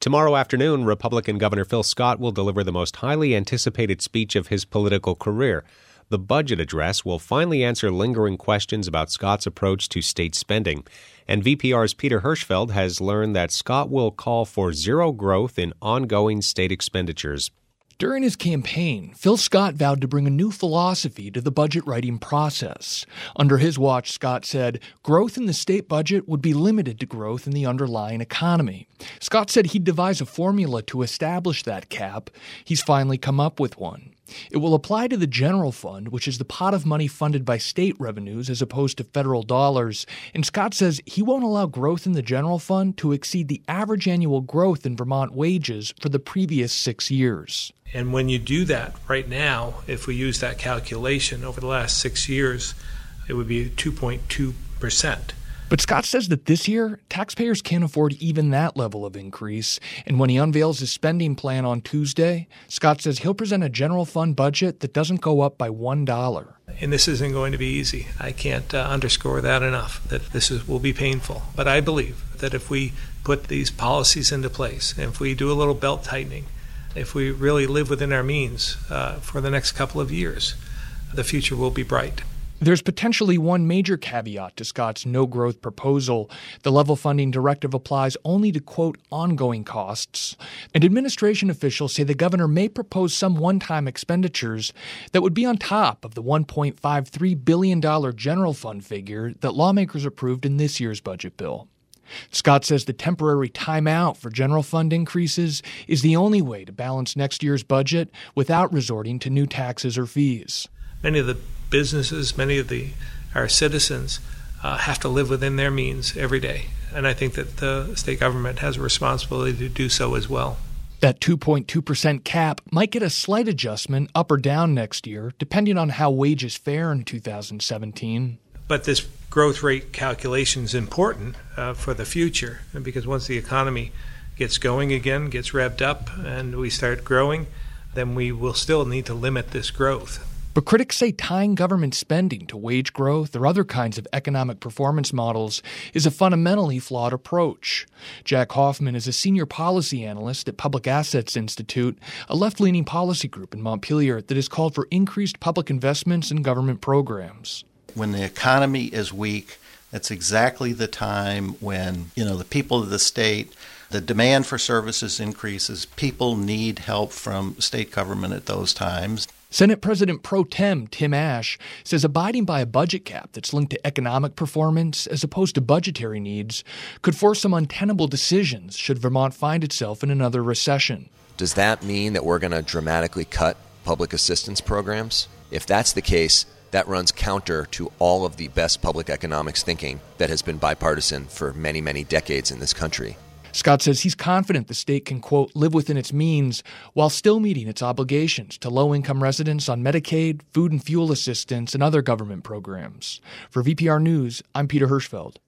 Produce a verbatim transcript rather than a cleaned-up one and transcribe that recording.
Tomorrow afternoon, Republican Governor Phil Scott will deliver the most highly anticipated speech of his political career. The budget address will finally answer lingering questions about Scott's approach to state spending. And V P R's Peter Hirschfeld has learned that Scott will call for zero growth in ongoing state expenditures. During his campaign, Phil Scott vowed to bring a new philosophy to the budget writing process. Under his watch, Scott said, growth in the state budget would be limited to growth in the underlying economy. Scott said he'd devise a formula to establish that cap. He's finally come up with one. It will apply to the general fund, which is the pot of money funded by state revenues as opposed to federal dollars. And Scott says he won't allow growth in the general fund to exceed the average annual growth in Vermont wages for the previous six years. And when you do that right now, if we use that calculation over the last six years, it would be two point two percent. But Scott says that this year, taxpayers can't afford even that level of increase. And when he unveils his spending plan on Tuesday, Scott says he'll present a general fund budget that doesn't go up by one dollar. And this isn't going to be easy. I can't uh, underscore that enough, that this is, will be painful. But I believe that if we put these policies into place, and if we do a little belt tightening, if we really live within our means uh, for the next couple of years, the future will be bright. There's potentially one major caveat to Scott's no-growth proposal. The level funding directive applies only to, quote, ongoing costs. And administration officials say the governor may propose some one-time expenditures that would be on top of the one point five three billion dollars general fund figure that lawmakers approved in this year's budget bill. Scott says the temporary timeout for general fund increases is the only way to balance next year's budget without resorting to new taxes or fees. Many of the businesses, many of the our citizens uh, have to live within their means every day. And I think that the state government has a responsibility to do so as well. That two point two percent cap might get a slight adjustment up or down next year, depending on how wages fare in two thousand seventeen. But this growth rate calculation is important uh, for the future, because once the economy gets going again, gets revved up, and we start growing, then we will still need to limit this growth. But critics say tying government spending to wage growth or other kinds of economic performance models is a fundamentally flawed approach. Jack Hoffman is a senior policy analyst at Public Assets Institute, a left-leaning policy group in Montpelier that has called for increased public investments in government programs. When the economy is weak, that's exactly the time when, you know, the people of the state, the demand for services increases. People need help from state government at those times. Senate President Pro Tem Tim Ashe says abiding by a budget cap that's linked to economic performance as opposed to budgetary needs could force some untenable decisions should Vermont find itself in another recession. Does that mean that we're going to dramatically cut public assistance programs? If that's the case, that runs counter to all of the best public economics thinking that has been bipartisan for many, many decades in this country. Scott says he's confident the state can, quote, live within its means while still meeting its obligations to low-income residents on Medicaid, food and fuel assistance, and other government programs. For V P R News, I'm Peter Hirschfeld.